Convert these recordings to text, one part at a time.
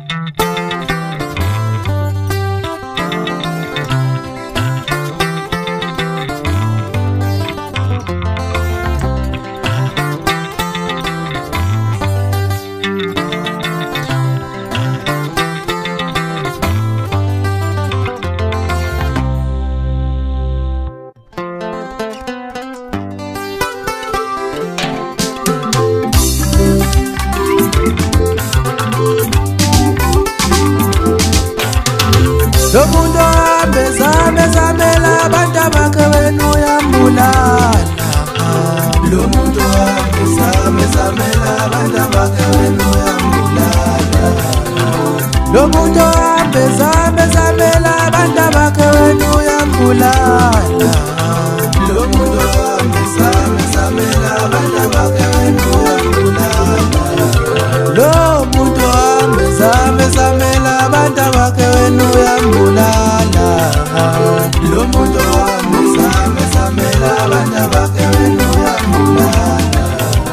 Lomuntu bezamela abantu bakhe wena uyambulala. Lomuntu bezamela abantu bakhe wena uyambulala. Lomuntu bezamela abantu bakhe wena uyambulala. Lomuntu bezamela abantu bakhe wena uyambulala. Lomuntu bezamela abantu bakhe wena uyambulala. Lomuntu bezamela abantu bakhe wena uyambulala.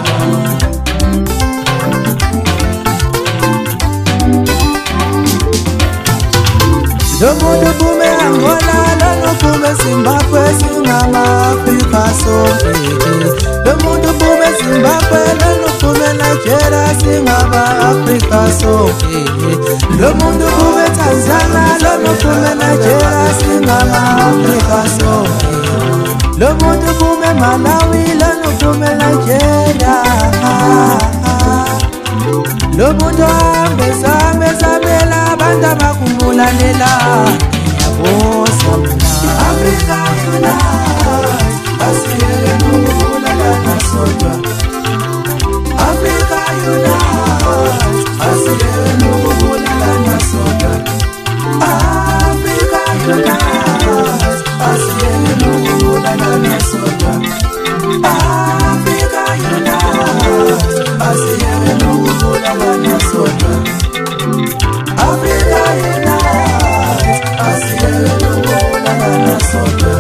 Lomuntu bume Angola, lomuntu Zimbabwe, singama Afrika sonke. Lomuntu bume Zimbabwe, lomuntu Nigeria, singama Afrika sonke. Lomuntu bume Tanzania, lomuntu Nigeria, singama Afrika sonke. Lomuntu bume Malawi, lomuntu Nigeria. Lomuntu bezamela abantu abakumbulalela. Africa unite, asiyele nokubulalana sodwa. Africa unite, asiyele nokubulalana sodwa. Africa unite, asiyele nokubulalana sodwa. Africa unite, asiyele nokubulalana sodwa. Africa unite, asiyele nokubulalana sodwa.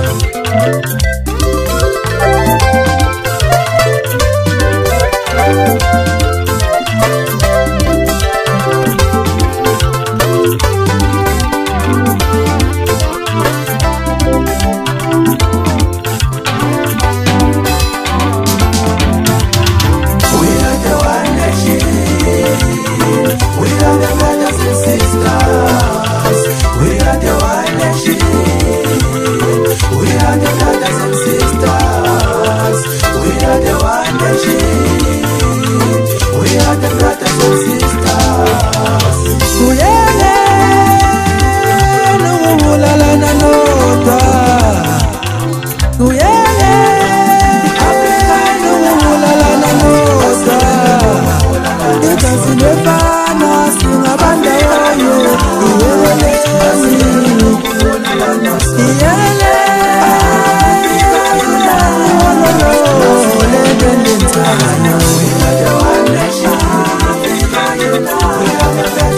We are the